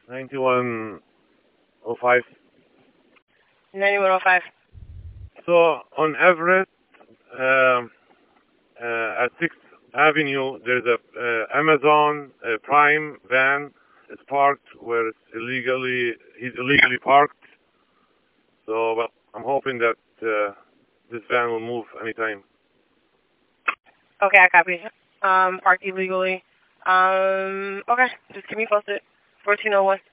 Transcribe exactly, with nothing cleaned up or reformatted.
ninety-one oh five. ninety-one oh five. So on Everett, um, uh, at sixth Avenue, there's a uh, Amazon uh, Prime van. It's parked where it's illegally, he's illegally parked. So, well, I'm hoping that uh, this van will move anytime. Okay, I copy. Um, parked illegally. Um, okay, just keep me posted. fourteen oh one.